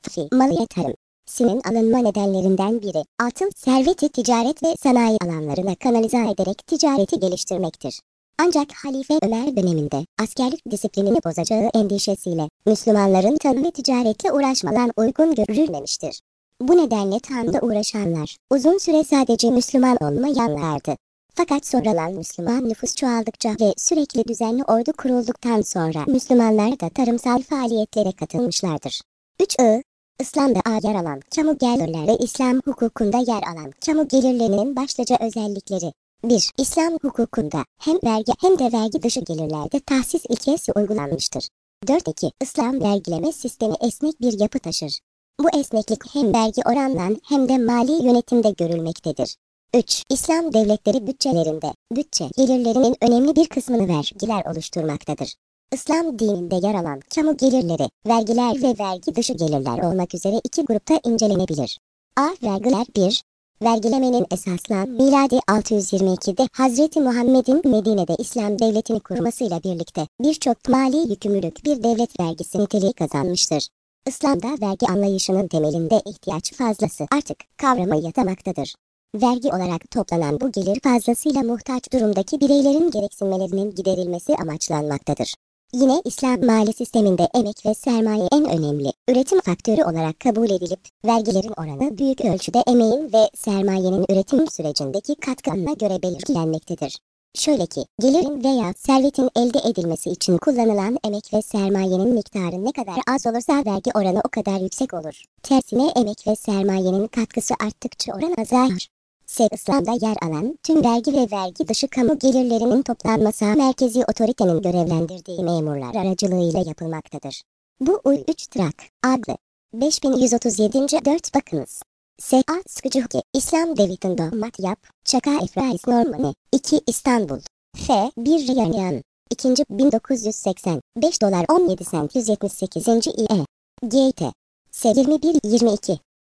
Maliye tarım. Sinin alınma nedenlerinden biri, altın serveti ticaret ve sanayi alanlarına kanalize ederek ticareti geliştirmektir. Ancak Halife Ömer döneminde askerlik disiplinini bozacağı endişesiyle Müslümanların tarım ve ticaretle uğraşmadan uygun görülmemiştir. Bu nedenle tarımda uğraşanlar uzun süre sadece Müslüman olmayanlardı. Fakat sonradan Müslüman nüfus çoğaldıkça ve sürekli düzenli ordu kurulduktan sonra Müslümanlar da tarımsal faaliyetlere katılmışlardır. 3. İslam'da yer alan kamu gelirleri ve İslam hukukunda yer alan kamu gelirlerinin başlıca özellikleri. 1. İslam hukukunda hem vergi hem de vergi dışı gelirlerde tahsis ilkesi uygulanmıştır. 4. İslam vergileme sistemi esnek bir yapı taşır. Bu esneklik hem vergi oranından hem de mali yönetimde görülmektedir. 3. İslam devletleri bütçelerinde, bütçe gelirlerinin önemli bir kısmını vergiler oluşturmaktadır. İslam dininde yer alan kamu gelirleri, vergiler ve vergi dışı gelirler olmak üzere iki grupta incelenebilir. A. Vergiler 1. Vergilemenin esaslan miladi 622'de Hazreti Muhammed'in Medine'de İslam devletini kurmasıyla birlikte birçok mali yükümlülük bir devlet vergisi niteliği kazanmıştır. İslam'da vergi anlayışının temelinde ihtiyaç fazlası artık kavramı yatamaktadır. Vergi olarak toplanan bu gelir fazlasıyla muhtaç durumdaki bireylerin gereksinmelerinin giderilmesi amaçlanmaktadır. Yine İslam mali sisteminde emek ve sermaye en önemli üretim faktörü olarak kabul edilip, vergilerin oranı büyük ölçüde emeğin ve sermayenin üretim sürecindeki katkısına göre belirlenmektedir. Şöyle ki, gelirin veya servetin elde edilmesi için kullanılan emek ve sermayenin miktarı ne kadar az olursa vergi oranı o kadar yüksek olur. Tersine emek ve sermayenin katkısı arttıkça oran azalır. İslam'da yer alan tüm vergi ve vergi dışı kamu gelirlerinin toplanması merkezi otoritenin görevlendirdiği memurlar aracılığıyla yapılmaktadır. Bu U3 Trak adlı 5137. 4 bakınız. S.A. Sıkıcı Huki İslam Devleti'nde Matyap Çaka Efrais Normani 2 İstanbul F. 1 Riyanyan 2. 1980 $5 17 cent 178. İE GT S. 21-22